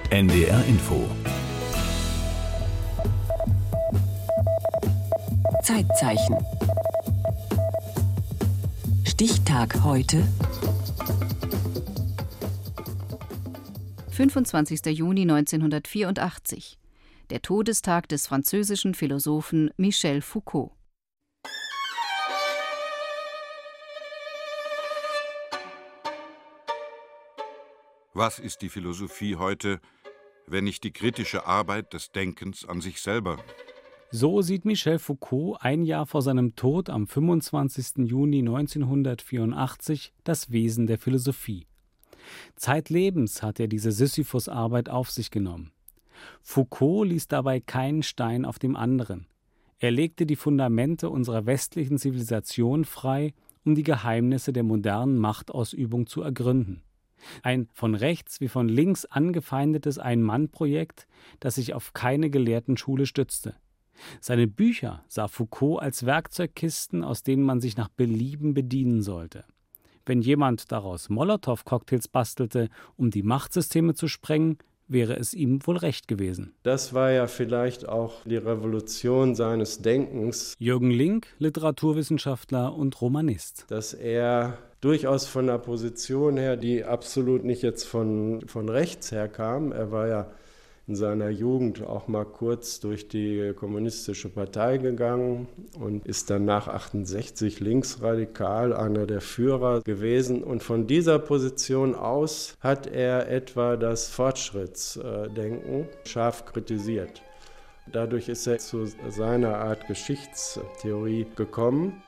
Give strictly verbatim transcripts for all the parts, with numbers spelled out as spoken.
N D R Info. Zeitzeichen. Stichtag heute. fünfundzwanzigster Juni neunzehnhundertvierundachtzig. Der Todestag des französischen Philosophen Michel Foucault. Was ist die Philosophie heute, wenn nicht die kritische Arbeit des Denkens an sich selber? So sieht Michel Foucault ein Jahr vor seinem Tod am fünfundzwanzigsten Juni neunzehnhundertvierundachtzig das Wesen der Philosophie. Zeitlebens hat er diese Sisyphus-Arbeit auf sich genommen. Foucault ließ dabei keinen Stein auf dem anderen. Er legte die Fundamente unserer westlichen Zivilisation frei, um die Geheimnisse der modernen Machtausübung zu ergründen. Ein von rechts wie von links angefeindetes Ein-Mann-Projekt, das sich auf keine Gelehrtenschule stützte. Seine Bücher sah Foucault als Werkzeugkisten, aus denen man sich nach Belieben bedienen sollte. Wenn jemand daraus Molotow-Cocktails bastelte, um die Machtsysteme zu sprengen, wäre es ihm wohl recht gewesen. Das war ja vielleicht auch die Revolution seines Denkens. Jürgen Link, Literaturwissenschaftler und Romanist. Dass er durchaus von der Position her, die absolut nicht jetzt von, von rechts her kam, er war ja in seiner Jugend auch mal kurz durch die kommunistische Partei gegangen und ist dann nach achtundsechzig linksradikal einer der Führer gewesen. Und von dieser Position aus hat er etwa das Fortschrittsdenken scharf kritisiert. Dadurch ist er zu seiner Art Geschichtstheorie gekommen.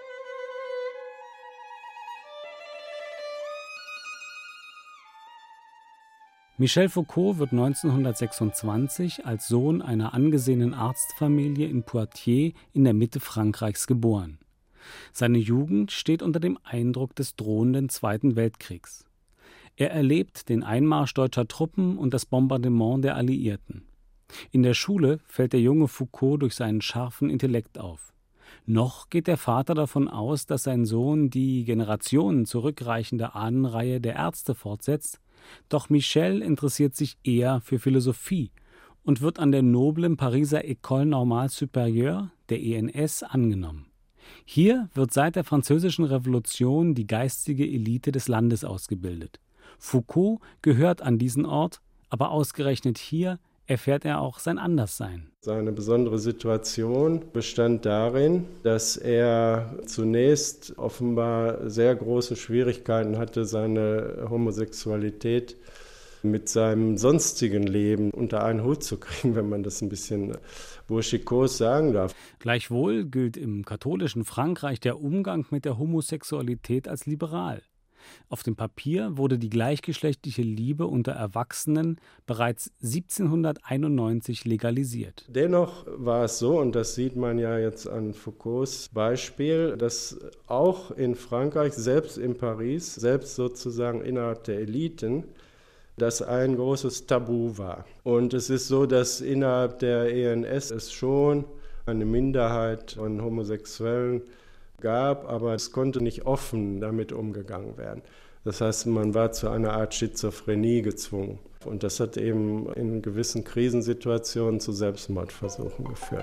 Michel Foucault wird neunzehnhundertsechsundzwanzig als Sohn einer angesehenen Arztfamilie in Poitiers in der Mitte Frankreichs geboren. Seine Jugend steht unter dem Eindruck des drohenden Zweiten Weltkriegs. Er erlebt den Einmarsch deutscher Truppen und das Bombardement der Alliierten. In der Schule fällt der junge Foucault durch seinen scharfen Intellekt auf. Noch geht der Vater davon aus, dass sein Sohn die Generationen zurückreichende Ahnenreihe der Ärzte fortsetzt. Doch Michel interessiert sich eher für Philosophie und wird an der noblen Pariser École Normale Supérieure, der E N S, angenommen. Hier wird seit der Französischen Revolution die geistige Elite des Landes ausgebildet. Foucault gehört an diesen Ort, aber ausgerechnet hier erfährt er auch sein Anderssein. Seine besondere Situation bestand darin, dass er zunächst offenbar sehr große Schwierigkeiten hatte, seine Homosexualität mit seinem sonstigen Leben unter einen Hut zu kriegen, wenn man das ein bisschen burschikos sagen darf. Gleichwohl gilt im katholischen Frankreich der Umgang mit der Homosexualität als liberal. Auf dem Papier wurde die gleichgeschlechtliche Liebe unter Erwachsenen bereits siebzehnhunderteinundneunzig legalisiert. Dennoch war es so, und das sieht man ja jetzt an Foucaults Beispiel, dass auch in Frankreich, selbst in Paris, selbst sozusagen innerhalb der Eliten, das ein großes Tabu war. Und es ist so, dass innerhalb der E N S es schon eine Minderheit von Homosexuellen gab, aber es konnte nicht offen damit umgegangen werden. Das heißt, man war zu einer Art Schizophrenie gezwungen. Und das hat eben in gewissen Krisensituationen zu Selbstmordversuchen geführt.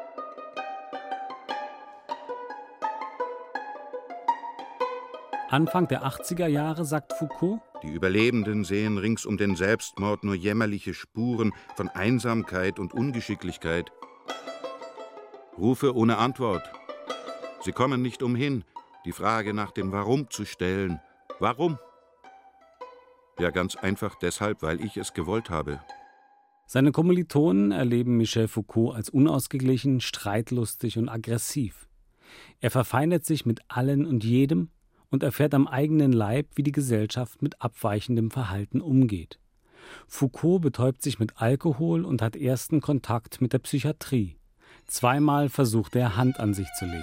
Anfang der achtziger Jahre sagt Foucault: Die Überlebenden sehen rings um den Selbstmord nur jämmerliche Spuren von Einsamkeit und Ungeschicklichkeit. Rufe ohne Antwort. Sie kommen nicht umhin, die Frage nach dem Warum zu stellen. Warum? Ja, ganz einfach deshalb, weil ich es gewollt habe. Seine Kommilitonen erleben Michel Foucault als unausgeglichen, streitlustig und aggressiv. Er verfeindet sich mit allen und jedem und erfährt am eigenen Leib, wie die Gesellschaft mit abweichendem Verhalten umgeht. Foucault betäubt sich mit Alkohol und hat ersten Kontakt mit der Psychiatrie. Zweimal versucht er, Hand an sich zu legen.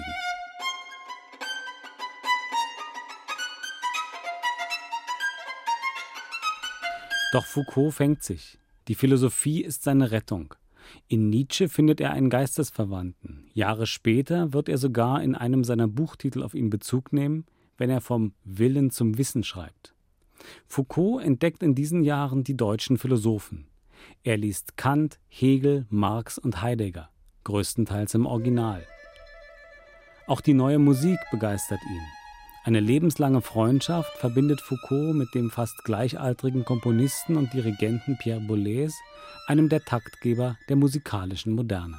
Doch Foucault fängt sich. Die Philosophie ist seine Rettung. In Nietzsche findet er einen Geistesverwandten. Jahre später wird er sogar in einem seiner Buchtitel auf ihn Bezug nehmen, wenn er vom Willen zum Wissen schreibt. Foucault entdeckt in diesen Jahren die deutschen Philosophen. Er liest Kant, Hegel, Marx und Heidegger, größtenteils im Original. Auch die neue Musik begeistert ihn. Eine lebenslange Freundschaft verbindet Foucault mit dem fast gleichaltrigen Komponisten und Dirigenten Pierre Boulez, einem der Taktgeber der musikalischen Moderne.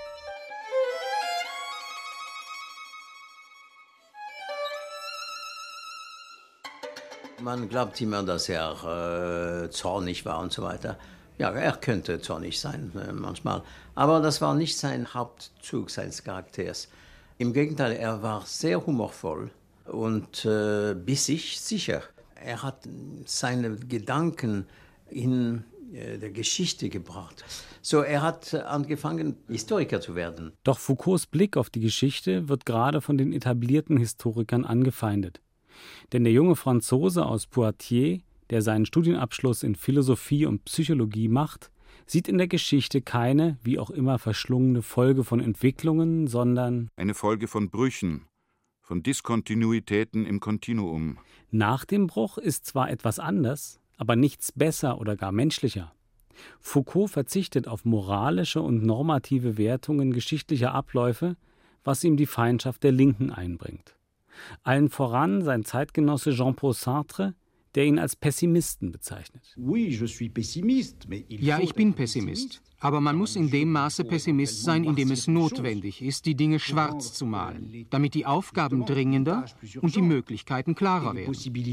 Man glaubt immer, dass er äh, zornig war und so weiter. Ja, er könnte zornig sein äh, manchmal, aber das war nicht sein Hauptzug seines Charakters. Im Gegenteil, er war sehr humorvoll und äh, bissig, sicher. Er hat seine Gedanken in äh, der Geschichte gebracht. So, er hat angefangen, Historiker zu werden. Doch Foucaults Blick auf die Geschichte wird gerade von den etablierten Historikern angefeindet. Denn der junge Franzose aus Poitiers, der seinen Studienabschluss in Philosophie und Psychologie macht, sieht in der Geschichte keine, wie auch immer verschlungene Folge von Entwicklungen, sondern eine Folge von Brüchen, von Diskontinuitäten im Kontinuum. Nach dem Bruch ist zwar etwas anders, aber nichts besser oder gar menschlicher. Foucault verzichtet auf moralische und normative Wertungen geschichtlicher Abläufe, was ihm die Feindschaft der Linken einbringt. Allen voran sein Zeitgenosse Jean-Paul Sartre, der ihn als Pessimisten bezeichnet. Ja, ich bin Pessimist. Aber man muss in dem Maße Pessimist sein, in dem es notwendig ist, die Dinge schwarz zu malen, damit die Aufgaben dringender und die Möglichkeiten klarer werden.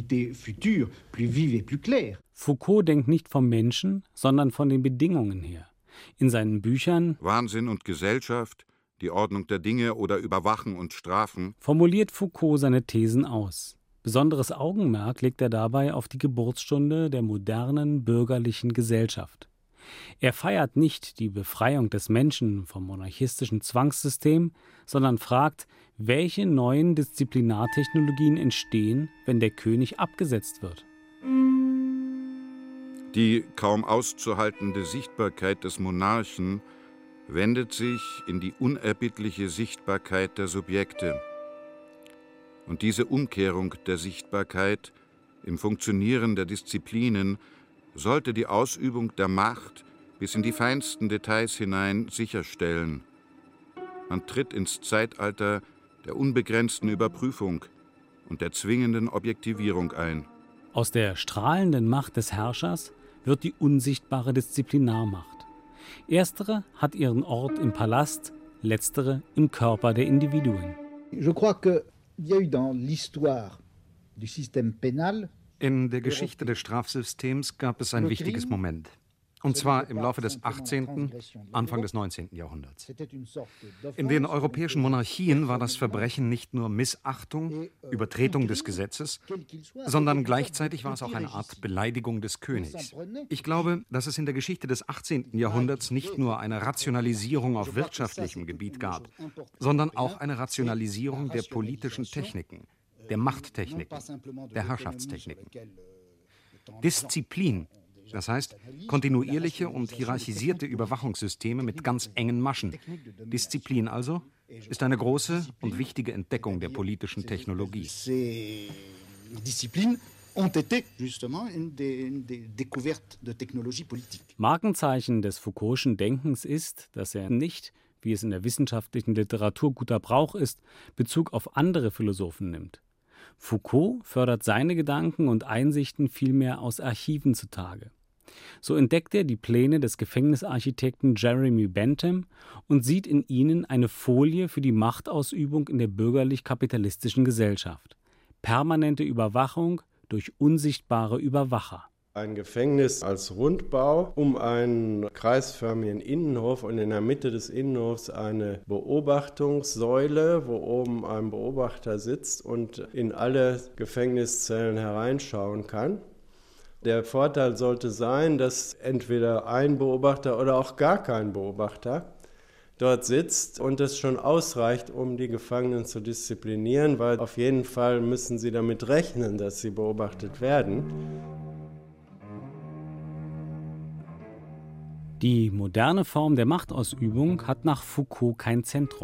Foucault denkt nicht vom Menschen, sondern von den Bedingungen her. In seinen Büchern Wahnsinn und Gesellschaft, die Ordnung der Dinge oder Überwachen und Strafen formuliert Foucault seine Thesen aus. Besonderes Augenmerk legt er dabei auf die Geburtsstunde der modernen bürgerlichen Gesellschaft. Er feiert nicht die Befreiung des Menschen vom monarchistischen Zwangssystem, sondern fragt, welche neuen Disziplinartechnologien entstehen, wenn der König abgesetzt wird. Die kaum auszuhaltende Sichtbarkeit des Monarchen wendet sich in die unerbittliche Sichtbarkeit der Subjekte. Und diese Umkehrung der Sichtbarkeit im Funktionieren der Disziplinen sollte die Ausübung der Macht bis in die feinsten Details hinein sicherstellen. Man tritt ins Zeitalter der unbegrenzten Überprüfung und der zwingenden Objektivierung ein. Aus der strahlenden Macht des Herrschers wird die unsichtbare Disziplinarmacht. Erstere hat ihren Ort im Palast, letztere im Körper der Individuen. In der Geschichte des Strafsystems gab es ein wichtiges Moment. Und zwar im Laufe des achtzehnten, Anfang des neunzehnten Jahrhunderts. In den europäischen Monarchien war das Verbrechen nicht nur Missachtung, Übertretung des Gesetzes, sondern gleichzeitig war es auch eine Art Beleidigung des Königs. Ich glaube, dass es in der Geschichte des achtzehnten Jahrhunderts nicht nur eine Rationalisierung auf wirtschaftlichem Gebiet gab, sondern auch eine Rationalisierung der politischen Techniken, der Machttechniken, der Herrschaftstechniken. Disziplin, das heißt kontinuierliche und hierarchisierte Überwachungssysteme mit ganz engen Maschen. Disziplin also ist eine große und wichtige Entdeckung der politischen Technologie. Markenzeichen des Foucault'schen Denkens ist, dass er nicht, wie es in der wissenschaftlichen Literatur guter Brauch ist, Bezug auf andere Philosophen nimmt. Foucault fördert seine Gedanken und Einsichten vielmehr aus Archiven zutage. So entdeckt er die Pläne des Gefängnisarchitekten Jeremy Bentham und sieht in ihnen eine Folie für die Machtausübung in der bürgerlich-kapitalistischen Gesellschaft. Permanente Überwachung durch unsichtbare Überwacher. Ein Gefängnis als Rundbau um einen kreisförmigen Innenhof und in der Mitte des Innenhofs eine Beobachtungssäule, wo oben ein Beobachter sitzt und in alle Gefängniszellen hereinschauen kann. Der Vorteil sollte sein, dass entweder ein Beobachter oder auch gar kein Beobachter dort sitzt und es schon ausreicht, um die Gefangenen zu disziplinieren, weil auf jeden Fall müssen sie damit rechnen, dass sie beobachtet werden. Die moderne Form der Machtausübung hat nach Foucault kein Zentrum.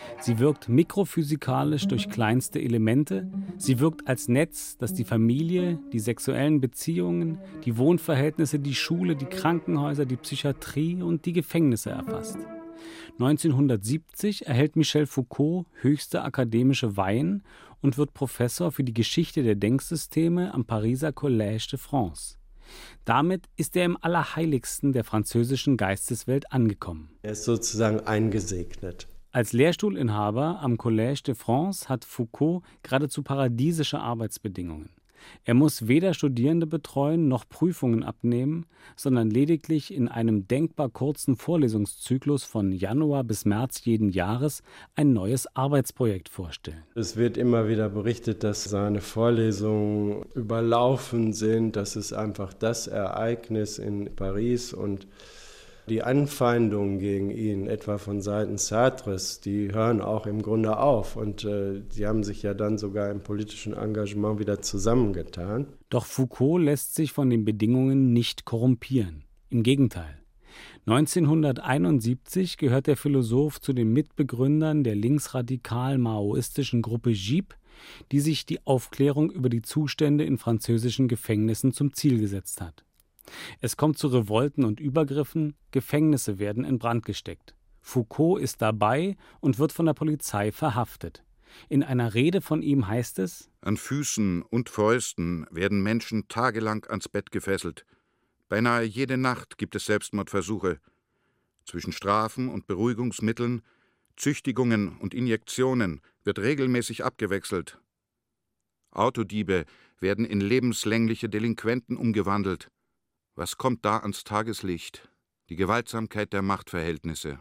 Sie wirkt mikrophysikalisch durch kleinste Elemente. Sie wirkt als Netz, das die Familie, die sexuellen Beziehungen, die Wohnverhältnisse, die Schule, die Krankenhäuser, die Psychiatrie und die Gefängnisse erfasst. neunzehnhundertsiebzig erhält Michel Foucault höchste akademische Weihen und wird Professor für die Geschichte der Denksysteme am Pariser Collège de France. Damit ist er im Allerheiligsten der französischen Geisteswelt angekommen. Er ist sozusagen eingesegnet. Als Lehrstuhlinhaber am Collège de France hat Foucault geradezu paradiesische Arbeitsbedingungen. Er muss weder Studierende betreuen noch Prüfungen abnehmen, sondern lediglich in einem denkbar kurzen Vorlesungszyklus von Januar bis März jeden Jahres ein neues Arbeitsprojekt vorstellen. Es wird immer wieder berichtet, dass seine Vorlesungen überlaufen sind. Das ist einfach das Ereignis in Paris, und die Anfeindungen gegen ihn, etwa von Seiten Sartres, die hören auch im Grunde auf. Und äh, die haben sich ja dann sogar im politischen Engagement wieder zusammengetan. Doch Foucault lässt sich von den Bedingungen nicht korrumpieren. Im Gegenteil. neunzehnhunderteinundsiebzig gehört der Philosoph zu den Mitbegründern der linksradikal-maoistischen Gruppe J I P, die sich die Aufklärung über die Zustände in französischen Gefängnissen zum Ziel gesetzt hat. Es kommt zu Revolten und Übergriffen, Gefängnisse werden in Brand gesteckt. Foucault ist dabei und wird von der Polizei verhaftet. In einer Rede von ihm heißt es: An Füßen und Fäusten werden Menschen tagelang ans Bett gefesselt. Beinahe jede Nacht gibt es Selbstmordversuche. Zwischen Strafen und Beruhigungsmitteln, Züchtigungen und Injektionen wird regelmäßig abgewechselt. Autodiebe werden in lebenslängliche Delinquenten umgewandelt. Was kommt da ans Tageslicht? Die Gewaltsamkeit der Machtverhältnisse.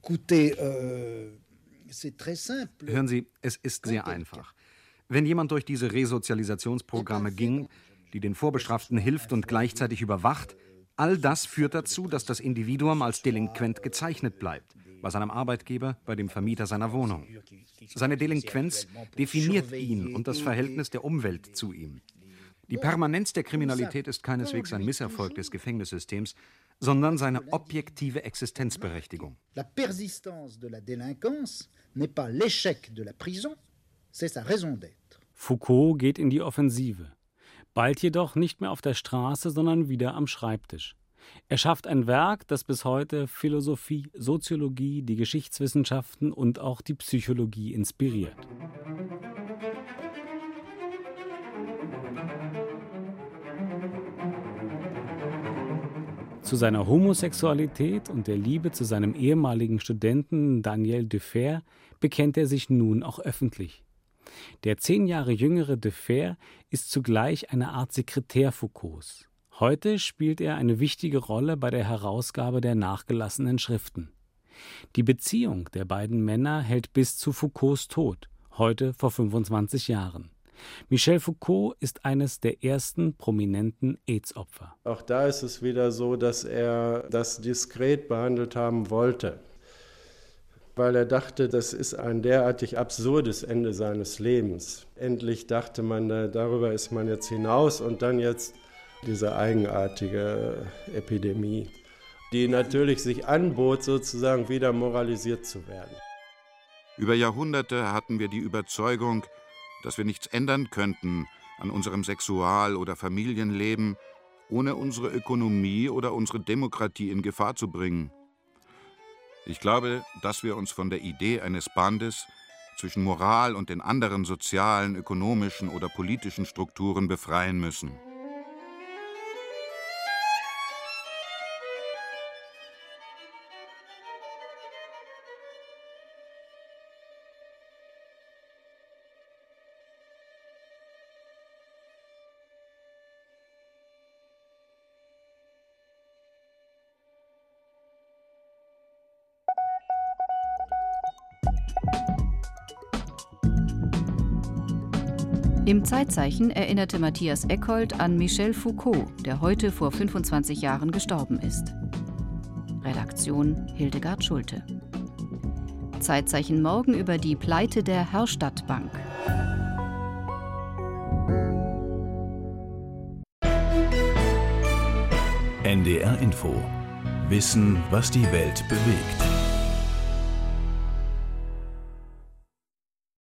Hören Sie, es ist sehr einfach. Wenn jemand durch diese Resozialisationsprogramme ging, die den Vorbestraften hilft und gleichzeitig überwacht, all das führt dazu, dass das Individuum als Delinquent gezeichnet bleibt, bei seinem Arbeitgeber, bei dem Vermieter seiner Wohnung. Seine Delinquenz definiert ihn und das Verhältnis der Umwelt zu ihm. Die Permanenz der Kriminalität ist keineswegs ein Misserfolg des Gefängnissystems, sondern seine objektive Existenzberechtigung. La persistance de la délinquance n'est pas l'échec de la prison, c'est sa raison d'être. Foucault geht in die Offensive. Bald jedoch nicht mehr auf der Straße, sondern wieder am Schreibtisch. Er schafft ein Werk, das bis heute Philosophie, Soziologie, die Geschichtswissenschaften und auch die Psychologie inspiriert. Zu seiner Homosexualität und der Liebe zu seinem ehemaligen Studenten Daniel Defer bekennt er sich nun auch öffentlich. Der zehn Jahre jüngere Defer ist zugleich eine Art Sekretär Foucaults. Heute spielt er eine wichtige Rolle bei der Herausgabe der nachgelassenen Schriften. Die Beziehung der beiden Männer hält bis zu Foucaults Tod, heute vor fünfundzwanzig Jahren. Michel Foucault ist eines der ersten prominenten AIDS-Opfer. Auch da ist es wieder so, dass er das diskret behandelt haben wollte, weil er dachte, das ist ein derartig absurdes Ende seines Lebens. Endlich dachte man, darüber ist man jetzt hinaus, und dann jetzt diese eigenartige Epidemie, die natürlich sich anbot, sozusagen wieder moralisiert zu werden. Über Jahrhunderte hatten wir die Überzeugung, dass wir nichts ändern könnten an unserem Sexual- oder Familienleben, ohne unsere Ökonomie oder unsere Demokratie in Gefahr zu bringen. Ich glaube, dass wir uns von der Idee eines Bandes zwischen Moral und den anderen sozialen, ökonomischen oder politischen Strukturen befreien müssen. Im Zeitzeichen erinnerte Matthias Eckhold an Michel Foucault, der heute vor fünfundzwanzig Jahren gestorben ist. Redaktion Hildegard Schulte. Zeitzeichen morgen über die Pleite der Herstadtbank. N D R Info. Wissen, was die Welt bewegt.